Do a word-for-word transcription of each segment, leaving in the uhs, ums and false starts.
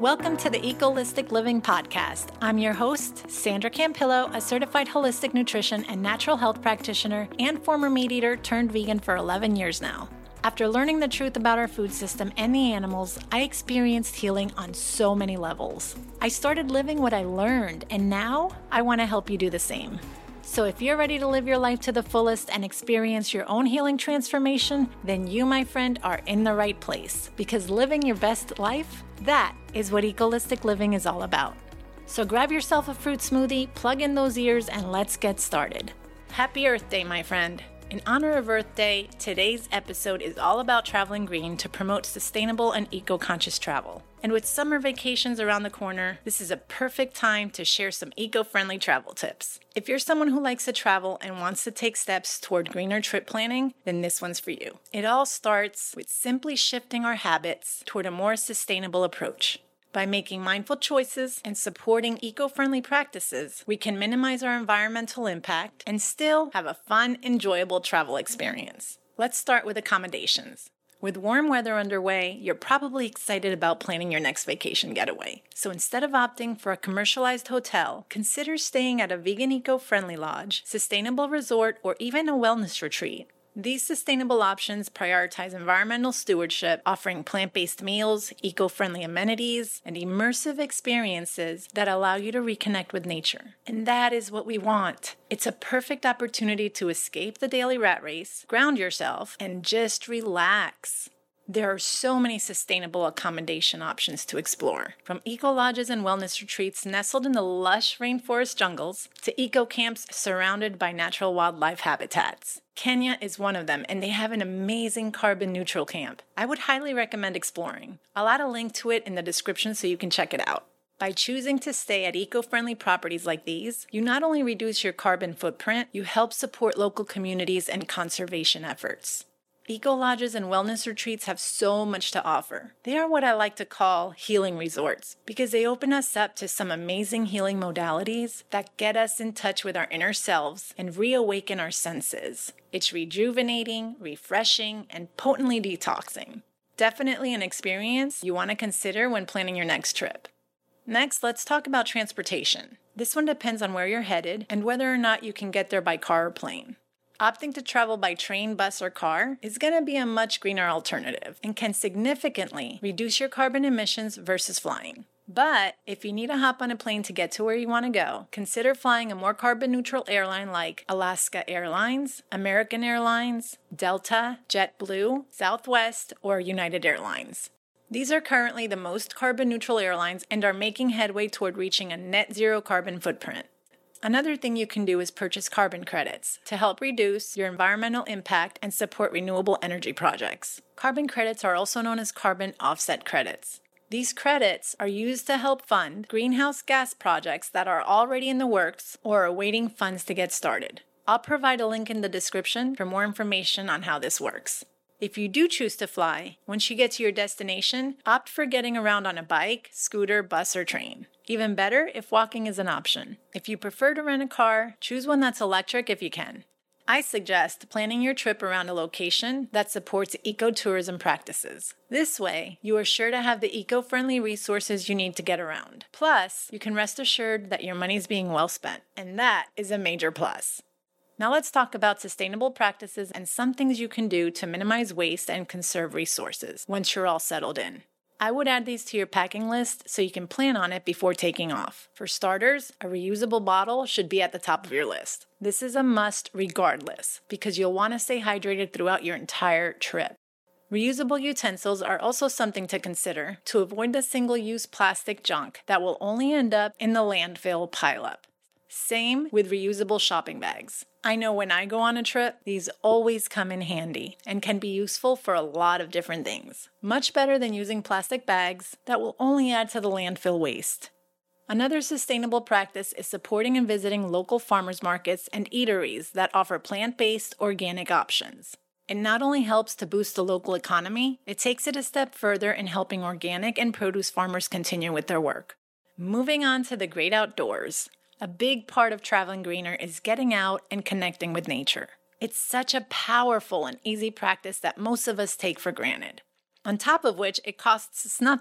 Welcome to the Ecolistic Living Podcast. I'm your host, Sandra Campillo, a certified holistic nutrition and natural health practitioner and former meat eater turned vegan for eleven years now. After learning the truth about our food system and the animals, I experienced healing on so many levels. I started living what I learned, and now I want to help you do the same. So if you're ready to live your life to the fullest and experience your own healing transformation, then you, my friend, are in the right place. Because living your best life, that is what Ecolistic Living is all about. So grab yourself a fruit smoothie, plug in those ears, and let's get started. Happy Earth Day, my friend. In honor of Earth Day, today's episode is all about traveling green to promote sustainable and eco-conscious travel. And with summer vacations around the corner, this is a perfect time to share some eco-friendly travel tips. If you're someone who likes to travel and wants to take steps toward greener trip planning, then this one's for you. It all starts with simply shifting our habits toward a more sustainable approach. By making mindful choices and supporting eco-friendly practices, we can minimize our environmental impact and still have a fun, enjoyable travel experience. Let's start with accommodations. With warm weather underway, you're probably excited about planning your next vacation getaway. So instead of opting for a commercialized hotel, consider staying at a vegan eco-friendly lodge, sustainable resort, or even a wellness retreat. These sustainable options prioritize environmental stewardship, offering plant-based meals, eco-friendly amenities, and immersive experiences that allow you to reconnect with nature. And that is what we want. It's a perfect opportunity to escape the daily rat race, ground yourself, and just relax. There are so many sustainable accommodation options to explore, from eco-lodges and wellness retreats nestled in the lush rainforest jungles to eco-camps surrounded by natural wildlife habitats. Kenya is one of them, and they have an amazing carbon-neutral camp. I would highly recommend exploring. I'll add a link to it in the description so you can check it out. By choosing to stay at eco-friendly properties like these, you not only reduce your carbon footprint, you help support local communities and conservation efforts. Eco-lodges and wellness retreats have so much to offer. They are what I like to call healing resorts because they open us up to some amazing healing modalities that get us in touch with our inner selves and reawaken our senses. It's rejuvenating, refreshing, and potently detoxing. Definitely an experience you want to consider when planning your next trip. Next, let's talk about transportation. This one depends on where you're headed and whether or not you can get there by car or plane. Opting to travel by train, bus, or car is going to be a much greener alternative and can significantly reduce your carbon emissions versus flying. But if you need to hop on a plane to get to where you want to go, consider flying a more carbon-neutral airline like Alaska Airlines, American Airlines, Delta, JetBlue, Southwest, or United Airlines. These are currently the most carbon-neutral airlines and are making headway toward reaching a net zero carbon footprint. Another thing you can do is purchase carbon credits to help reduce your environmental impact and support renewable energy projects. Carbon credits are also known as carbon offset credits. These credits are used to help fund greenhouse gas projects that are already in the works or are awaiting funds to get started. I'll provide a link in the description for more information on how this works. If you do choose to fly, once you get to your destination, opt for getting around on a bike, scooter, bus, or train. Even better if walking is an option. If you prefer to rent a car, choose one that's electric if you can. I suggest planning your trip around a location that supports ecotourism practices. This way, you are sure to have the eco-friendly resources you need to get around. Plus, you can rest assured that your money is being well spent, and that is a major plus. Now let's talk about sustainable practices and some things you can do to minimize waste and conserve resources once you're all settled in. I would add these to your packing list so you can plan on it before taking off. For starters, a reusable bottle should be at the top of your list. This is a must regardless because you'll want to stay hydrated throughout your entire trip. Reusable utensils are also something to consider to avoid the single-use plastic junk that will only end up in the landfill pileup. Same with reusable shopping bags. I know when I go on a trip, these always come in handy and can be useful for a lot of different things. Much better than using plastic bags that will only add to the landfill waste. Another sustainable practice is supporting and visiting local farmers markets and eateries that offer plant-based organic options. It not only helps to boost the local economy, it takes it a step further in helping organic and produce farmers continue with their work. Moving on to the great outdoors. A big part of traveling greener is getting out and connecting with nature. It's such a powerful and easy practice that most of us take for granted. On top of which, it costs us nothing.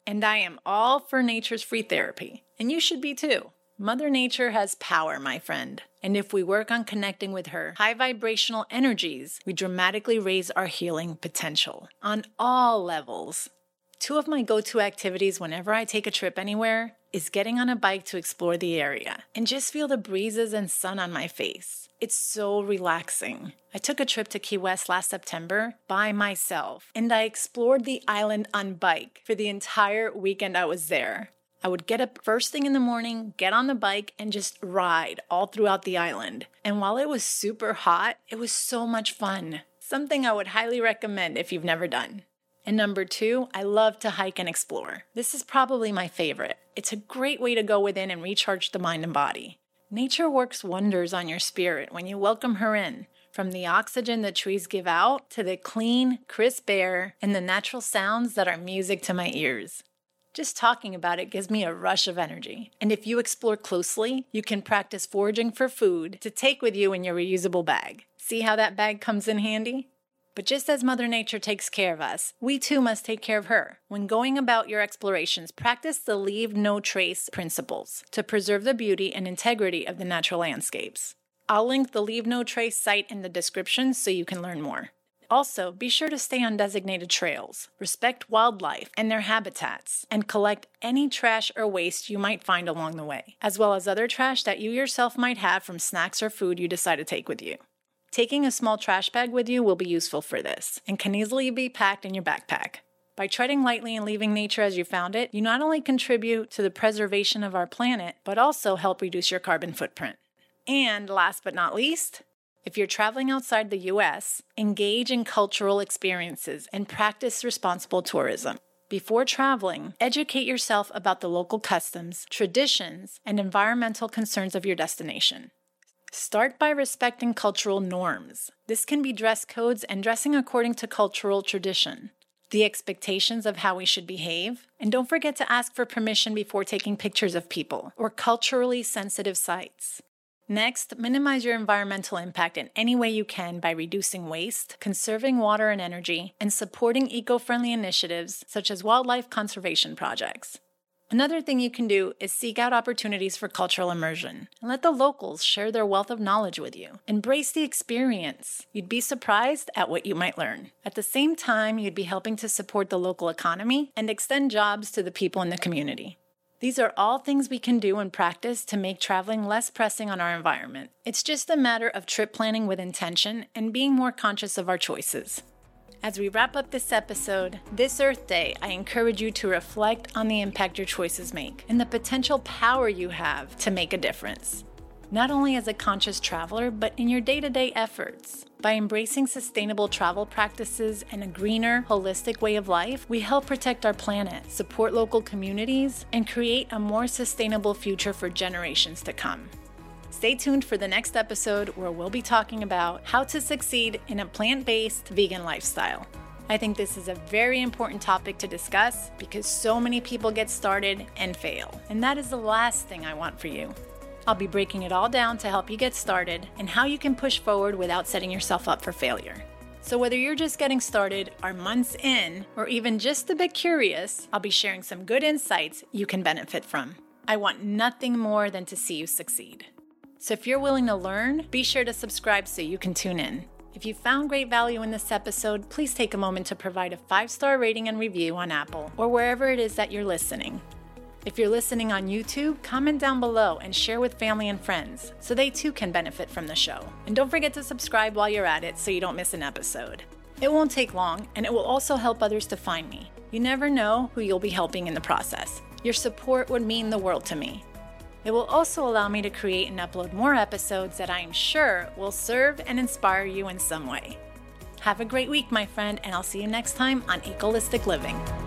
And I am all for nature's free therapy, and you should be too. Mother Nature has power, my friend. And if we work on connecting with her high vibrational energies, we dramatically raise our healing potential on all levels. Two of my go-to activities whenever I take a trip anywhere is getting on a bike to explore the area and just feel the breezes and sun on my face. It's so relaxing. I took a trip to Key West last September by myself, and I explored the island on bike for the entire weekend I was there. I would get up first thing in the morning, get on the bike, and just ride all throughout the island. And while it was super hot, it was so much fun. Something I would highly recommend if you've never done. And number two, I love to hike and explore. This is probably my favorite. It's a great way to go within and recharge the mind and body. Nature works wonders on your spirit when you welcome her in, from the oxygen the trees give out to the clean, crisp air and the natural sounds that are music to my ears. Just talking about it gives me a rush of energy. And if you explore closely, you can practice foraging for food to take with you in your reusable bag. See how that bag comes in handy? But just as Mother Nature takes care of us, we too must take care of her. When going about your explorations, practice the leave no trace principles to preserve the beauty and integrity of the natural landscapes. I'll link the Leave No Trace site in the description so you can learn more. Also, be sure to stay on designated trails, respect wildlife and their habitats, and collect any trash or waste you might find along the way, as well as other trash that you yourself might have from snacks or food you decide to take with you. Taking a small trash bag with you will be useful for this and can easily be packed in your backpack. By treading lightly and leaving nature as you found it, you not only contribute to the preservation of our planet, but also help reduce your carbon footprint. And last but not least, if you're traveling outside the U S, engage in cultural experiences and practice responsible tourism. Before traveling, educate yourself about the local customs, traditions, and environmental concerns of your destination. Start by respecting cultural norms. This can be dress codes and dressing according to cultural tradition, the expectations of how we should behave, and don't forget to ask for permission before taking pictures of people or culturally sensitive sites. Next, minimize your environmental impact in any way you can by reducing waste, conserving water and energy, and supporting eco-friendly initiatives such as wildlife conservation projects. Another thing you can do is seek out opportunities for cultural immersion and let the locals share their wealth of knowledge with you. Embrace the experience. You'd be surprised at what you might learn. At the same time, you'd be helping to support the local economy and extend jobs to the people in the community. These are all things we can do and practice to make traveling less pressing on our environment. It's just a matter of trip planning with intention and being more conscious of our choices. As we wrap up this episode, this Earth Day, I encourage you to reflect on the impact your choices make and the potential power you have to make a difference. Not only as a conscious traveler, but in your day-to-day efforts. By embracing sustainable travel practices and a greener, holistic way of life, we help protect our planet, support local communities, and create a more sustainable future for generations to come. Stay tuned for the next episode where we'll be talking about how to succeed in a plant-based vegan lifestyle. I think this is a very important topic to discuss because so many people get started and fail, and that is the last thing I want for you. I'll be breaking it all down to help you get started and how you can push forward without setting yourself up for failure. So whether you're just getting started, are months in, or even just a bit curious, I'll be sharing some good insights you can benefit from. I want nothing more than to see you succeed. So if you're willing to learn, be sure to subscribe so you can tune in. If you found great value in this episode, please take a moment to provide a five-star rating and review on Apple or wherever it is that you're listening. If you're listening on YouTube, comment down below and share with family and friends so they too can benefit from the show. And don't forget to subscribe while you're at it so you don't miss an episode. It won't take long, and it will also help others to find me. You never know who you'll be helping in the process. Your support would mean the world to me. It will also allow me to create and upload more episodes that I am sure will serve and inspire you in some way. Have a great week, my friend, and I'll see you next time on Ecolistic Living.